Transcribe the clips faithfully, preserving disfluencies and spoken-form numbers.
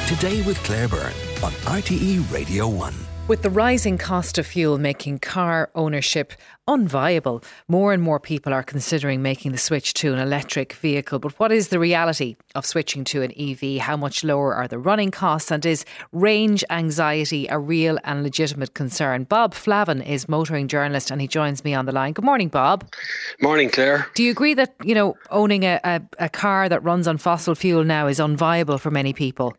Today with Claire Byrne on R T E Radio one. With the rising cost of fuel making car ownership unviable, more and more people are considering making the switch to an electric vehicle. But what is the reality of switching to an E V? How much lower are the running costs? And is range anxiety a real and legitimate concern? Bob Flavin is motoring journalist and he joins me on the line. Good morning, Bob. Morning, Claire. Do you agree that, you know, owning a, a, a car that runs on fossil fuel now is unviable for many people?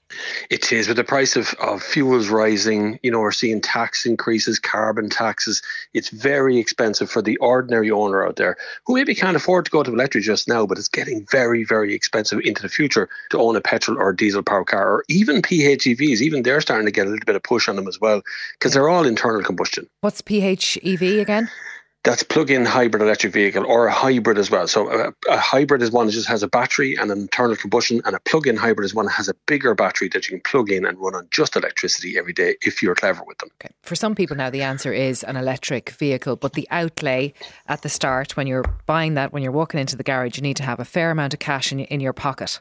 It is. With the price of, of fuels rising, you know, we're seeing tax increases, carbon taxes. It's very expensive for the ordinary owner out there who maybe can't afford to go to electric just now, but it's getting very, very expensive into the future to own a petrol or diesel power car, or even P H E Vs. Even they're starting to get a little bit of push on them as well, because they're all internal combustion. What's P H E V again? That's plug-in hybrid electric vehicle, or a hybrid as well. So a, a hybrid is one that just has a battery and an internal combustion, and a plug-in hybrid is one that has a bigger battery that you can plug in and run on just electricity every day if you're clever with them. Okay. For some people now the answer is an electric vehicle, but the outlay at the start when you're buying that, when you're walking into the garage, you need to have a fair amount of cash in, in your pocket.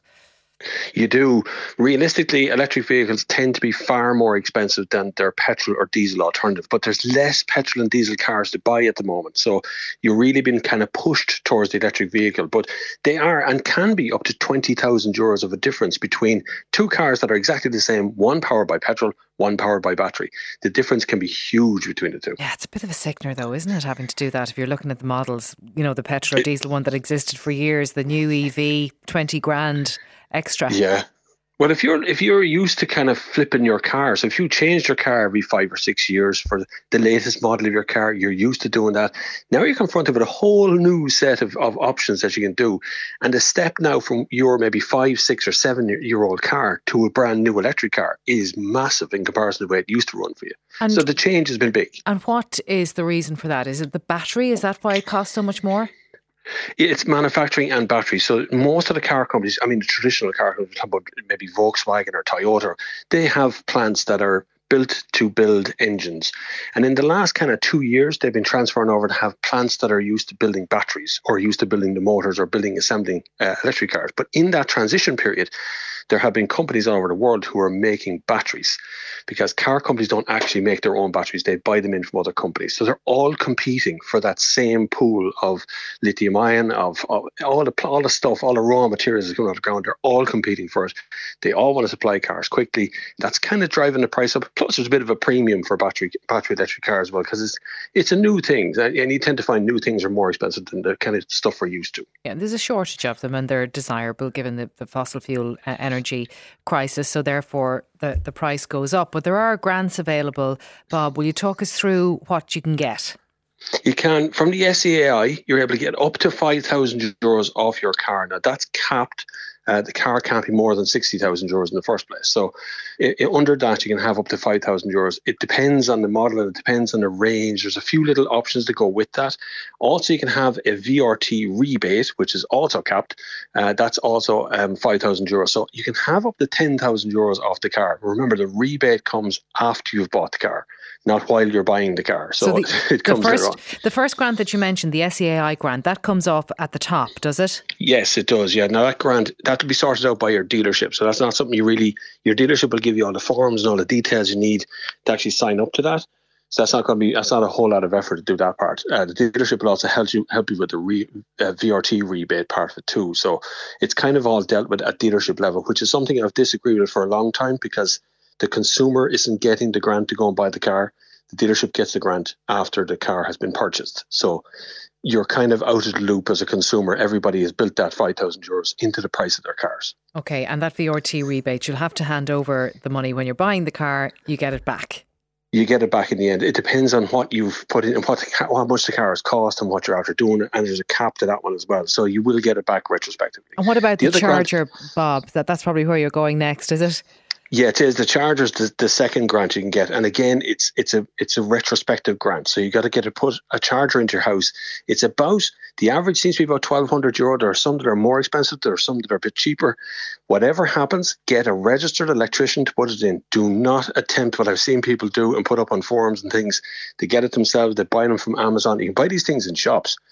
You do. Realistically, electric vehicles tend to be far more expensive than their petrol or diesel alternative, but there's less petrol and diesel cars to buy at the moment. So you've really been kind of pushed towards the electric vehicle, but they are and can be up to twenty thousand euros of a difference between two cars that are exactly the same, one powered by petrol, one powered by battery. The difference can be huge between the two. Yeah, it's a bit of a sickener though, isn't it, having to do that? If you're looking at the models, you know, the petrol or diesel one that existed for years, the new E V, twenty grand extra. Yeah. Well, if you're if you're used to kind of flipping your car, so if you changed your car every five or six years for the latest model of your car, you're used to doing that. Now you're confronted with a whole new set of, of options that you can do. And the step now from your maybe five, six or seven year old car to a brand new electric car is massive in comparison to the way it used to run for you. And so the change has been big. And what is the reason for that? Is it the battery? Is that why it costs so much more? It's manufacturing and battery. So most of the car companies, I mean, the traditional car companies, about maybe Volkswagen or Toyota, they have plants that are built to build engines. And in the last kind of two years, they've been transferring over to have plants that are used to building batteries or used to building the motors or building, assembling uh, electric cars. But in that transition period, there have been companies all over the world who are making batteries, because car companies don't actually make their own batteries. They buy them in from other companies. So they're all competing for that same pool of lithium ion, of, of all the all the stuff, all the raw materials that come out of the ground. They're all competing for it. They all want to supply cars quickly. That's kind of driving the price up. Plus, there's a bit of a premium for battery battery electric cars as well, because it's it's a new thing. And you tend to find new things are more expensive than the kind of stuff we're used to. Yeah, there's a shortage of them and they're desirable given the, the fossil fuel uh, energy crisis, so therefore the, the price goes up. But there are grants available. Bob, will you talk us through what you can get? You can, from the S E A I, you're able to get up to five thousand euros off your car. Now that's capped. Uh, the car can't be more than sixty thousand euros in the first place. So it, it, under that, you can have up to five thousand euros. It depends on the model and it depends on the range. There's a few little options to go with that. Also, you can have a V R T rebate, which is also capped. Uh, that's also um, five thousand euros. So you can have up to ten thousand euros off the car. Remember, the rebate comes after you've bought the car, not while you're buying the car. So, so the, it comes the first, later on. The first grant that you mentioned, the S E A I grant, that comes off at the top, does it? Yes, it does. Yeah. Now that grant, that will be sorted out by your dealership. So that's not something you really, your dealership will give you all the forms and all the details you need to actually sign up to that. So that's not going to be, that's not a whole lot of effort to do that part. Uh, the dealership will also help you help you with the re, uh, V R T rebate part of it too. So it's kind of all dealt with at dealership level, which is something I've disagreed with for a long time, because the consumer isn't getting the grant to go and buy the car. The dealership gets the grant after the car has been purchased. So you're kind of out of the loop as a consumer. Everybody has built that five thousand euros into the price of their cars. Okay, and that V R T rebate, you'll have to hand over the money when you're buying the car, you get it back. You get it back in the end. It depends on what you've put in and what the, how much the car has cost and what you're after doing. And there's a cap to that one as well. So you will get it back retrospectively. And what about the, the charger, grant, Bob? That That's probably where you're going next, is it? Yeah, it is. The charger's the, the second grant you can get. And again, it's it's a it's a retrospective grant. So you got to get to put a charger into your house. It's about, the average seems to be about twelve hundred euro. There are some that are more expensive. There are some that are a bit cheaper. Whatever happens, get a registered electrician to put it in. Do not attempt what I've seen people do and put up on forums and things. They get it themselves. They buy them from Amazon. You can buy these things in shops.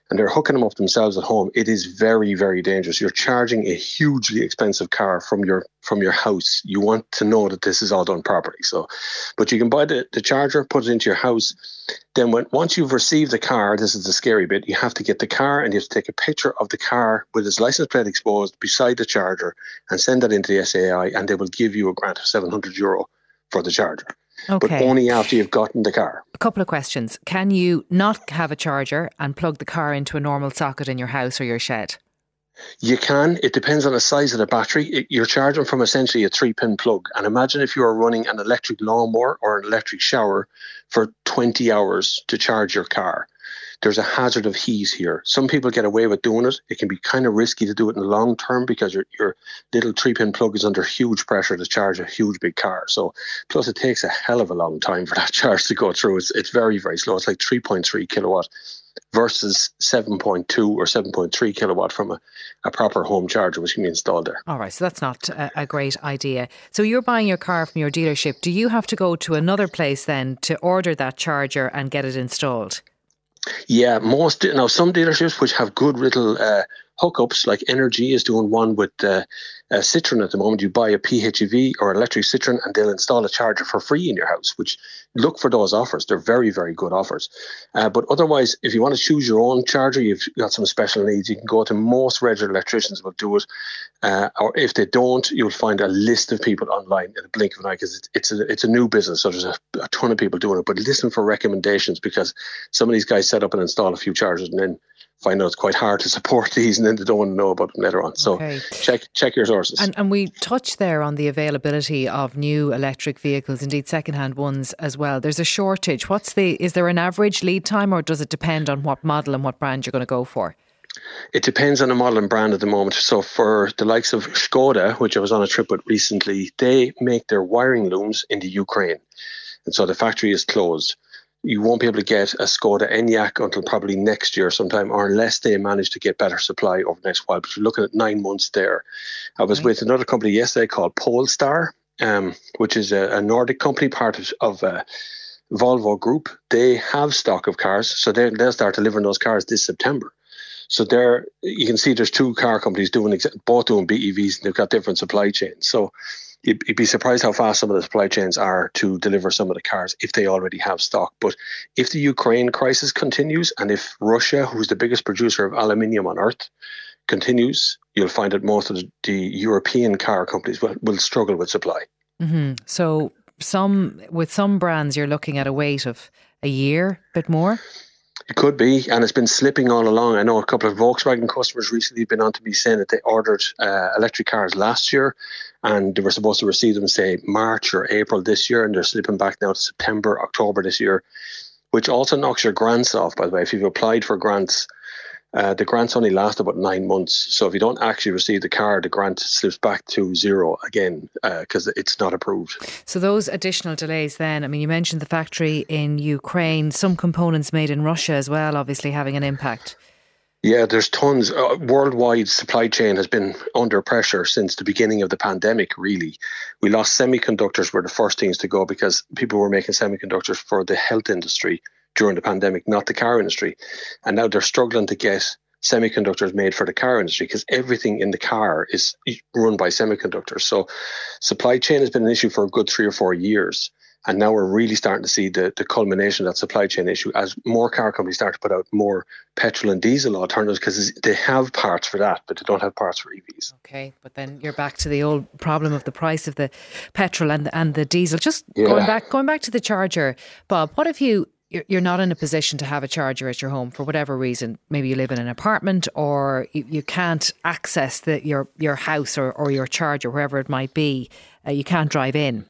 and they're hooking them up themselves at home, it is very, very dangerous. You're charging a hugely expensive car from your from your house. You want to know that this is all done properly. So, but you can buy the, the charger, put it into your house. Then when once you've received the car, this is the scary bit, you have to get the car and you have to take a picture of the car with its license plate exposed beside the charger and send that into the S A I, and they will give you a grant of seven hundred euro for the charger. Okay. But only after you've gotten the car. A couple of questions. Can you not have a charger and plug the car into a normal socket in your house or your shed? You can. It depends on the size of the battery. It, you're charging from essentially a three-pin plug. And imagine if you are running an electric lawnmower or an electric shower for twenty hours to charge your car. There's a hazard of heat here. Some people get away with doing it. It can be kind of risky to do it in the long term because your your little three-pin plug is under huge pressure to charge a huge big car. So, plus it takes a hell of a long time for that charge to go through. It's it's very, very slow. It's like three point three kilowatt versus seven point two or seven point three kilowatt from a, a proper home charger, which can be installed there. All right, so that's not a, a great idea. So you're buying your car from your dealership. Do you have to go to another place then to order that charger and get it installed? Yeah, most now some dealerships which have good little uh, hookups, like Energy is doing one with uh, uh, Citroen at the moment. You buy a P H E V or electric Citroen and they'll install a charger for free in your house, which look for those offers. They're very, very good offers. Uh, but otherwise, if you want to choose your own charger, you've got some special needs, you can go to most regular electricians will do it. Uh, or if they don't, you'll find a list of people online in a blink of an eye because it's, it's, a, it's a new business. So there's a, a ton of people doing it. But listen for recommendations because some of these guys set up and install a few chargers and then find out it's quite hard to support these and then they don't want to know about them later on. So okay. check check your sources. And, and we touched there on the availability of new electric vehicles, indeed second-hand ones as well. There's a shortage. What's the? Is there an average lead time or does it depend on what model and what brand you're going to go for? It depends on the model and brand at the moment. So for the likes of Skoda, which I was on a trip with recently, they make their wiring looms in the Ukraine. And so the factory is closed. You won't be able to get a Skoda Enyaq until probably next year sometime, or unless they manage to get better supply over the next while. But you're looking at nine months there. I was right. with another company yesterday called Polestar, um, which is a, a Nordic company, part of, of uh, Volvo Group. They have stock of cars, so they'll start delivering those cars this September. So there, you can see there's two car companies doing both doing B E Vs, and they've got different supply chains. So you'd, you'd be surprised how fast some of the supply chains are to deliver some of the cars if they already have stock. But if the Ukraine crisis continues, and if Russia, who's the biggest producer of aluminium on earth, continues, you'll find that most of the, the European car companies will, will struggle with supply. Mm-hmm. So some with some brands, you're looking at a wait of a year, a bit more. It could be, and it's been slipping all along. I know a couple of Volkswagen customers recently have been on to me saying that they ordered uh, electric cars last year and they were supposed to receive them, say, March or April this year, and they're slipping back now to September, October this year, which also knocks your grants off, by the way. If you've applied for grants, uh, the grants only last about nine months. So if you don't actually receive the car, the grant slips back to zero again because uh, it's not approved. So those additional delays then, I mean, you mentioned the factory in Ukraine, some components made in Russia as well, obviously having an impact. Yeah, there's tons. Uh, worldwide supply chain has been under pressure since the beginning of the pandemic, really. We lost semiconductors were the first things to go because people were making semiconductors for the health industry during the pandemic, not the car industry. And now they're struggling to get semiconductors made for the car industry because everything in the car is run by semiconductors. So supply chain has been an issue for a good three or four years. And now we're really starting to see the, the culmination of that supply chain issue as more car companies start to put out more petrol and diesel alternatives because they have parts for that, but they don't have parts for E Vs. Okay, but then you're back to the old problem of the price of the petrol and the, and the diesel. Just yeah. going back, going back to the charger, Bob, what if you... you're not in a position to have a charger at your home for whatever reason? Maybe you live in an apartment or you, you can't access the, your, your house or, or your charger, wherever it might be. Uh, you can't drive in.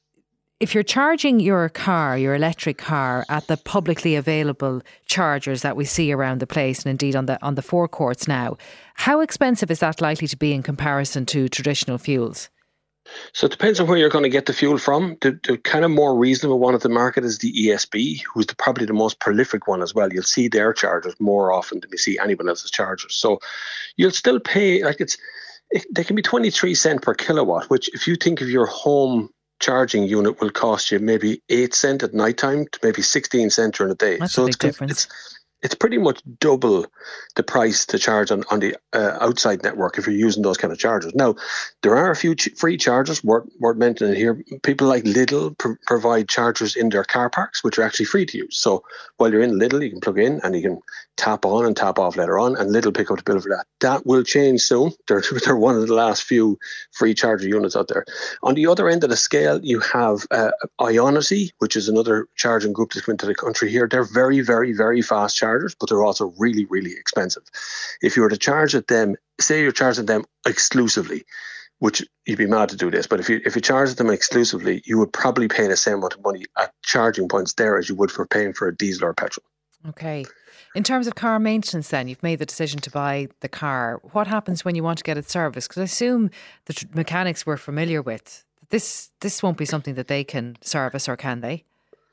If you're charging your car, your electric car, at the publicly available chargers that we see around the place and indeed on the on the forecourts now, how expensive is that likely to be in comparison to traditional fuels? So it depends on where you're going to get the fuel from. The, the kind of more reasonable one at the market is the E S B, who's the, probably the most prolific one as well. You'll see their chargers more often than you see anyone else's chargers. So you'll still pay, like it's, it, they can be twenty-three cents per kilowatt, which if you think of your home charging unit will cost you maybe eight cents at night time to maybe sixteen cents during the day. That's so a big it's, difference. It's, it's pretty much double the price to charge on, on the uh, outside network if you're using those kind of chargers. Now, there are a few ch- free chargers worth, worth mentioning here. People like Lidl pr- provide chargers in their car parks, which are actually free to use. So while you're in Lidl, you can plug in and you can tap on and tap off later on, and Lidl pick up the bill for that. That will change soon. They're, they're one of the last few free charger units out there. On the other end of the scale, you have uh, Ionity, which is another charging group that's come into the country here. They're very, very, very fast chargers, but they're also really, really expensive. If you were to charge at them, say you're charging them exclusively, which you'd be mad to do this, but if you if you charge them exclusively, you would probably pay the same amount of money at charging points there as you would for paying for a diesel or petrol. Okay. In terms of car maintenance then, you've made the decision to buy the car. What happens when you want to get it serviced? Because I assume the tr- mechanics we're familiar with, this this won't be something that they can service, or can they?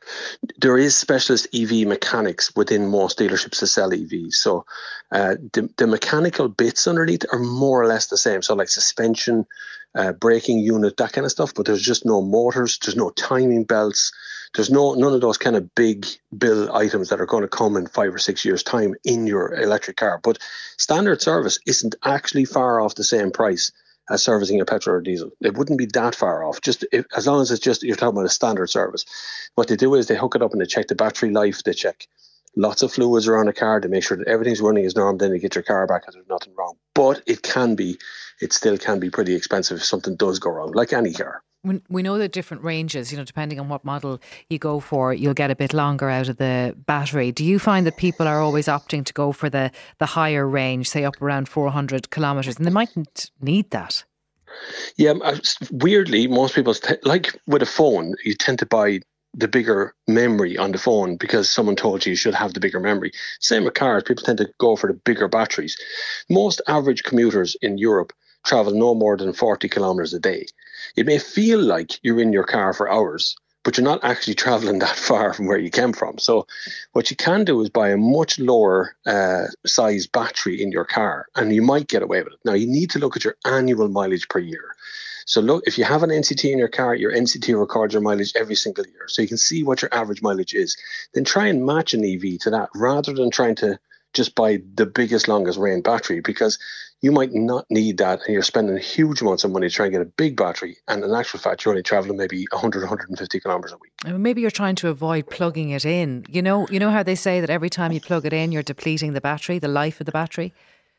There is specialist E V mechanics within most dealerships that sell E Vs. So uh, the, the mechanical bits underneath are more or less the same. So like suspension, uh, braking unit, that kind of stuff. But there's just no motors. There's no timing belts. There's no none of those kind of big bill items that are going to come in five or six years' time in your electric car. But standard service isn't actually far off the same price as servicing a petrol or diesel. It wouldn't be that far off, just if, as long as it's just, you're talking about a standard service. What they do is they hook it up and they check the battery life, they check lots of fluids around the car to make sure that everything's running as normal, then you get your car back and there's nothing wrong. But it can be, it still can be pretty expensive if something does go wrong, like any car. We know the different ranges, you know, depending on what model you go for, you'll get a bit longer out of the battery. Do you find that people are always opting to go for the, the higher range, say up around four hundred kilometres, and they mightn't need that? Yeah, weirdly, most people, like with a phone, you tend to buy the bigger memory on the phone because someone told you you should have the bigger memory. Same with cars, people tend to go for the bigger batteries. Most average commuters in Europe travel no more than forty kilometres a day. It may feel like you're in your car for hours, but you're not actually travelling that far from where you came from. So what you can do is buy a much lower uh, size battery in your car, and you might get away with it. Now, you need to look at your annual mileage per year. So look, if you have an N C T in your car, your N C T records your mileage every single year. So you can see what your average mileage is. Then try and match an E V to that rather than trying to just buy the biggest, longest range battery, because you might not need that and you're spending huge amounts of money trying to get a big battery, and in actual fact you're only travelling maybe one hundred, one hundred fifty kilometres a week. Maybe you're trying to avoid plugging it in. You know, you know how they say that every time you plug it in you're depleting the battery, the life of the battery?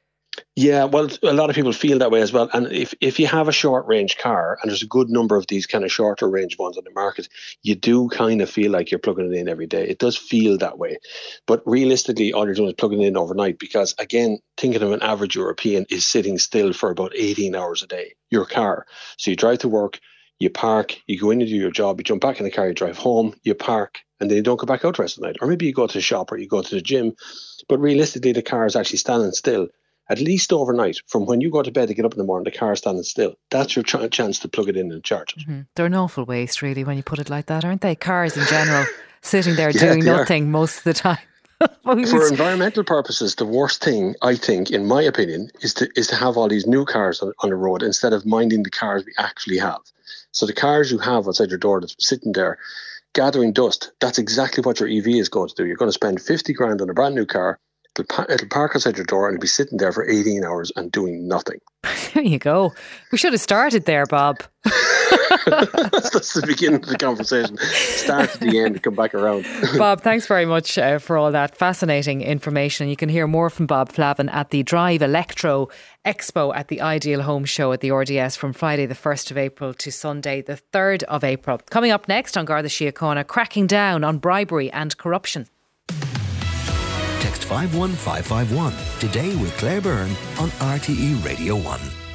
Yeah, well, a lot of people feel that way as well. And if, if you have a short range car, and there's a good number of these kind of shorter range ones on the market, you do kind of feel like you're plugging it in every day. It does feel that way. But realistically, all you're doing is plugging it in overnight, because, again, thinking of an average European is sitting still for about eighteen hours a day, your car. So you drive to work, you park, you go in and do your job, you jump back in the car, you drive home, you park, and then you don't go back out the rest of the night. Or maybe you go to the shop or you go to the gym. But realistically, the car is actually standing still at least overnight. From when you go to bed to get up in the morning, the car is standing still. That's your ch- chance to plug it in and charge it. Mm-hmm. They're an awful waste, really, when you put it like that, aren't they? Cars in general, sitting there yeah, doing nothing are. most of the time. For environmental purposes, the worst thing, I think, in my opinion, is to is to have all these new cars on, on the road instead of minding the cars we actually have. So the cars you have outside your door that's sitting there gathering dust, that's exactly what your E V is going to do. You're going to spend fifty grand on a brand new car. It'll, it'll park outside your door and it'll be sitting there for eighteen hours and doing nothing. There you go. We should have started there, Bob. That's the beginning of the conversation. Start at the end and come back around. Bob, thanks very much uh, for all that fascinating information. You can hear more from Bob Flavin at the Drive Electro Expo at the Ideal Home Show at the R D S from Friday the first of April to Sunday the third of April. Coming up next on Garda Síochána, cracking down on bribery and corruption. Text five one five five one today with Claire Byrne on R T E Radio one.